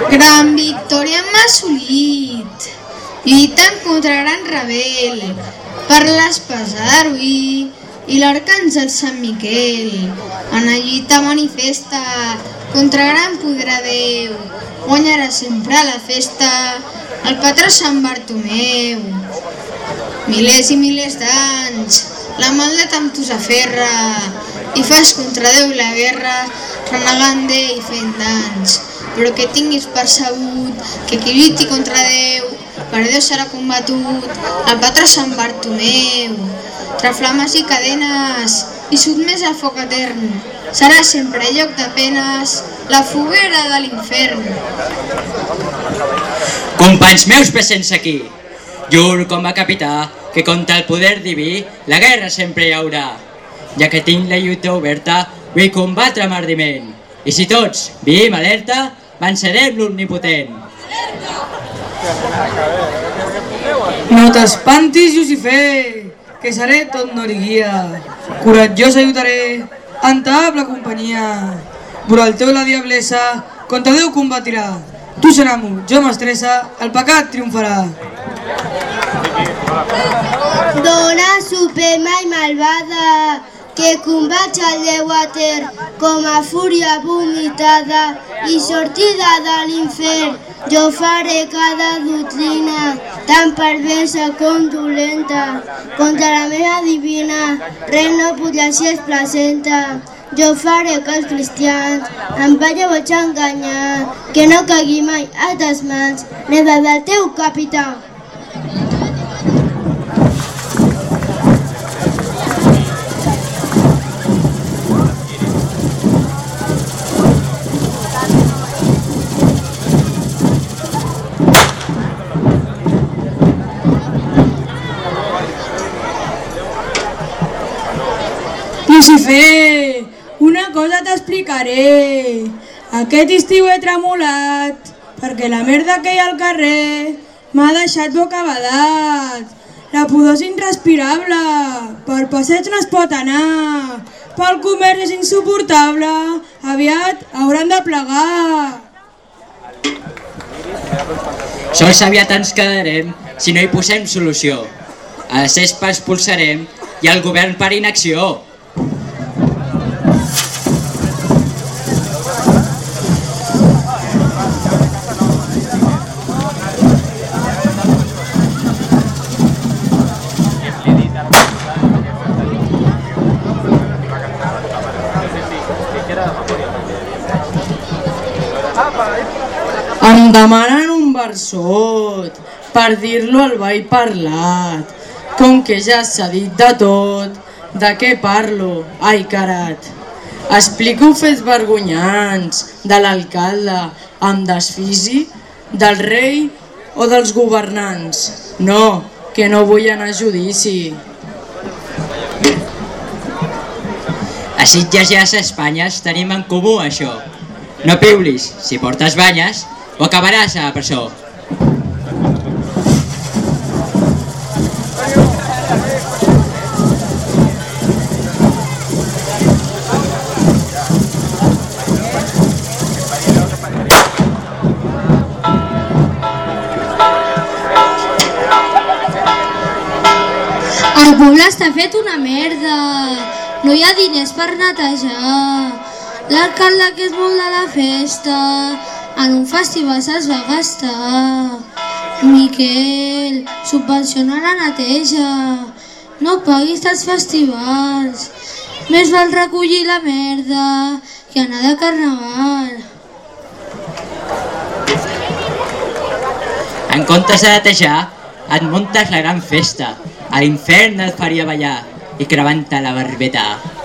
Gran victòria hem assolit, lluitant contra gran rebel, per l'espasa d'Arví i l'arcàngel Sant Miquel. En la lluita manifesta contra gran poder de Déu, guanyarà sempre la festa el patró Sant Bartomeu. Milers i milers d'anys, la maldat amb tu s'aferra i fas contra Déu la guerra, renegant d'ell i fent danys. Però que tinguis percebut que qui lluiti contra Déu, per Déu serà combatut, el patró Sant Bartomeu. Tra flames i cadenes i sotmès al foc etern, serà sempre lloc de penes, la foguera de l'infern. Companys meus presents aquí, juro com a capità que contra el poder diví la guerra sempre hi haurà. Ja que tinc la lluita oberta, vull combatre amb ardiment. I si tots vivim alerta, vencerem l'omnipotent. No t'espantis, Lucifer, que seré tot noriguia. Coratjós ajudaré, en table companyia. Vora el teu la diablessa, contra Déu combatirà. Tu seràs-mo, jo m'estressa, el pecat triomfarà. Dona suprema i malvada, que combat el Déu etern com a fúria vomitada i sortida de l'infern. Jo faré cada doctrina tan perversa com dolenta, contra la meva divina res no podrà ser es presenta. Jo faré que els cristians amb ella vaig enganyar, que no caigui mai a tes mans, neva del teu capità. Lucifer, una cosa t'explicaré. Aquest estiu he tremolat perquè la merda que hi ha al carrer m'ha deixat bocabadat. La pudor és irrespirable, per passeig no es pot anar, pel comerç és insuportable, aviat hauran de plegar. Sols aviat ens quedarem si no hi posem solució. A les CESPA expulsarem i el govern per inacció. Em demanen un versot per dir-lo al ball parlat. Com que ja s'ha dit de tot, de què parlo? Ai, carat. Explico fets vergonyants de l'alcalde amb desfici, del rei o dels governants. No, que no vull anar a judici. A Sitges i a les Espanyes tenim en comú això. No piulis, si portes banyes, o acabaràs a la presó. El poble està fet una merda, no hi ha diners per netejar. L'alcalde, que és molt de la festa, en un festival se'ls va gastar. Miquel, subvenciona la neteja, no paguis els festivals. Més val recollir la merda que anar de carnaval. En comptes de netejar, et muntes la gran festa. A l'infern et faria ballar i cremant-te la barbeta.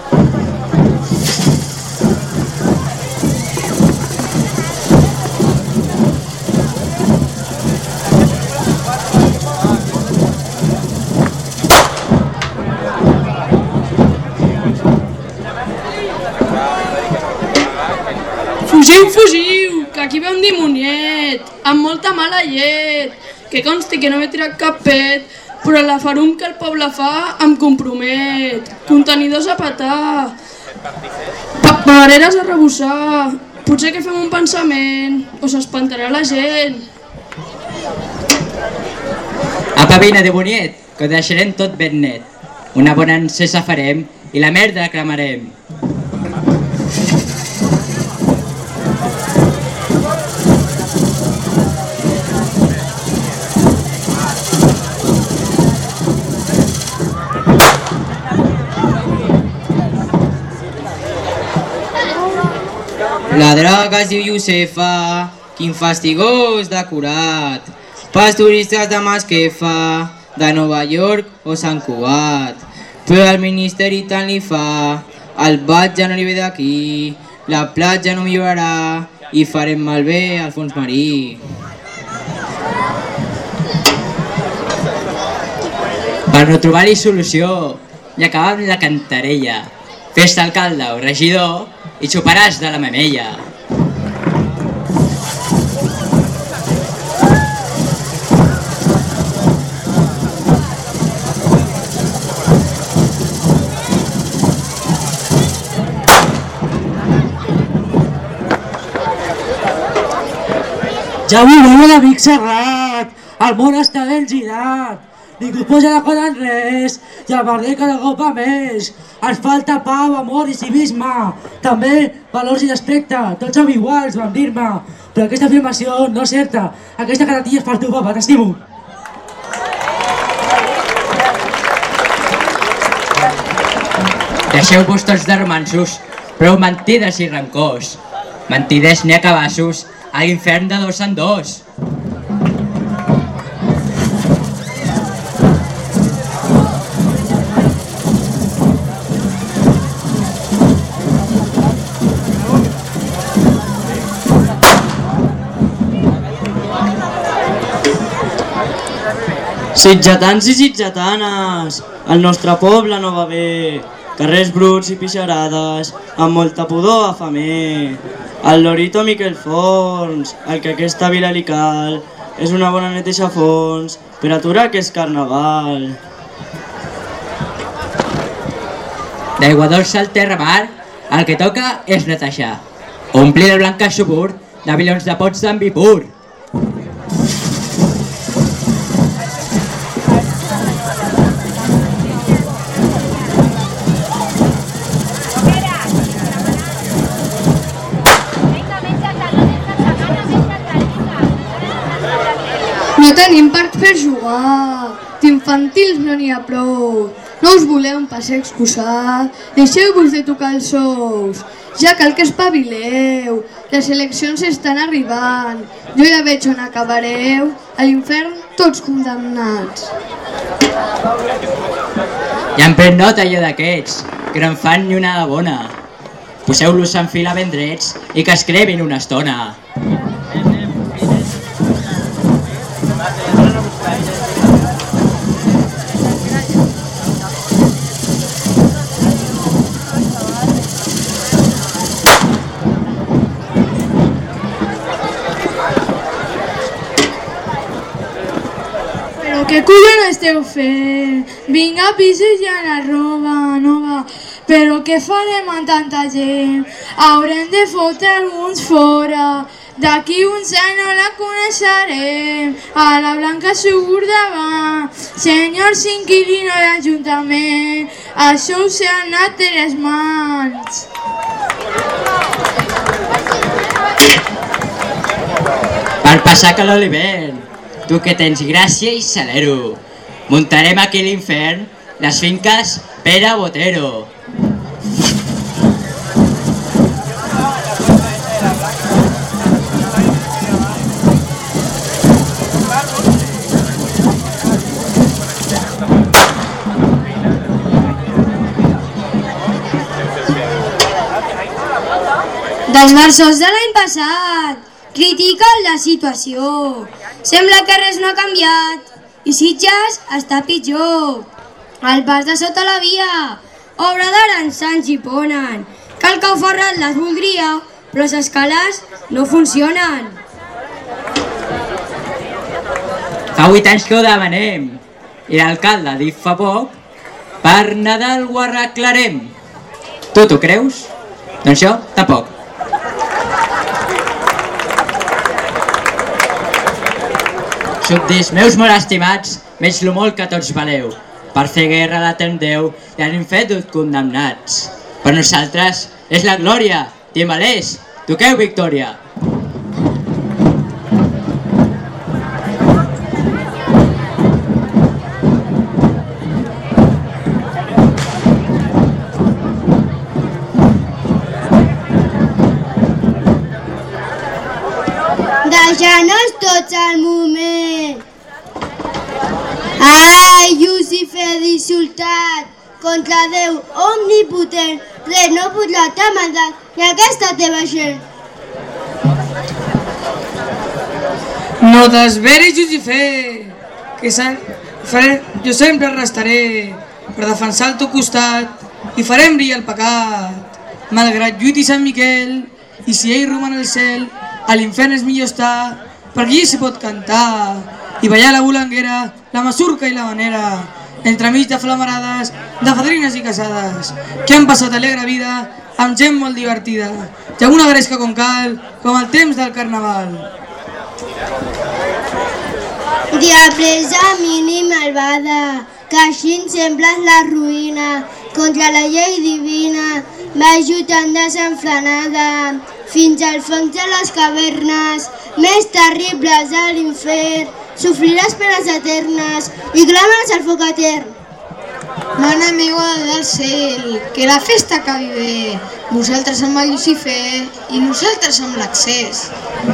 Fugiu, fugiu, que aquí ve un dimoniet, amb molta mala llet, que consti que no m'he tirat cap pet, però la farum que el poble fa em compromet. Contenidors a petar, papereres a rebossar, Potser que fem un pensament, o s'espantarà la gent. Apa, vine de boniet, que ho deixarem tot ben net. Una bona encesa farem i la merda cremarem. La droga es diu Josefa, quin fastigós decorat. Pels turistes de Masquefa, de Nova York o Sant Cugat. Però el ministeri tant li fa, el bat ja no li ve d'aquí, la platja no millorarà i farem malbé al fons marí. Per no trobar-hi solució, i acabar amb la cantarella. Fes-te alcalde o regidor i xuparàs de la mamella. Ja veureu l'amic Serrat, el món està ben girat, ningú posa la cosa en res i el merder cada cop va més. Ens falta pau, amor i civisme, també valors i respecte, tots som iguals, vam dir-me, però aquesta afirmació no és certa, aquesta garantia és per tu, papa, t'estimo. Deixeu-vos tots de romanços, prou mentides i rancors. Mentiders n'hi ha cabassos, a l'infern de dos en dos. Sitgetans i sitgetanes, el nostre poble no va bé, carrers bruts i pixarades, amb molta pudor a famer. El Lorito Miquel Fons, el que a aquesta vila li cal, és una bona neteja a fons per aturar aquest carnaval. D'aigua dolça al terramar, el que toca és netejar. Omplir el blanc subur de milions de pots d'ambi pur. No tenim parc per jugar, d'infantils no n'hi ha prou. No us voleu un passeig excusar, deixeu-vos de tocar els ous. Ja cal que espavileu, les eleccions estan arribant. Jo ja veig on acabareu, a l'infern tots condemnats. Ja em pren nota allò d'aquests, que no en fan ni una de bona. Poseu-los en fila ben drets i que es crevin una estona. Què collons esteu fent? Vinga, pisos ja la roba nova. Però què farem amb tanta gent? Haurem de fotre alguns fora. D'aquí uns anys no la coneixerem. A la Blanca Subur davant. Senyors inquilino de l'Ajuntament, això us ha anat de les mans. Per passar calor l'hivern, tu que tens gràcia i salero, muntarem aquí a l'infern les finques Pere Botero. Dels versos de l'any passat critiquen la situació. Sembla que res no ha canviat i Sitges està pitjor. El pas de sota la via, obra d'Arançans i Ponen. Cal que Ferrat les voldria, però les escales no funcionen. Fa 8 anys que ho demanem i l'alcalde ha dit fa poc per Nadal ho arreglarem. Tu t'ho creus? Doncs jo tampoc. Súbdits meus molt estimats, veig lo molt que tots valeu. Per fer guerra a l'etern Déu i a l'infern condemnats. Per nosaltres és la glòria, timbalers, toqueu victòria. Deixant-nos tots al moment. Ai, Llucifer dissultat, contra Déu omnipotent, res no podrà ta mandat ni aquesta teva gent. No desveris, Llucifer, que jo sempre restaré per defensar el teu costat i farem brillar el pecat. Malgrat lluiti Sant Miquel, i si ell roman al cel, a l'infern és millor estar, perquè allí se pot cantar i ballar la bulanguera, la masurca i la manera, entremig de flamarades, de fadrines i casades, que han passat alegre vida amb gent molt divertida, i amb una gresca com cal, com el temps del carnaval. Diablesa mínim malvada, que així sembles la ruïna, contra la llei divina, va lluitant desenfrenada, fins al fons de les cavernes, més terribles a l'infern, sofriràs penes eternes i clames al foc etern. Mare meva del cel, que la festa acabi bé, nosaltres amb el Llucifer i nosaltres amb l'accés.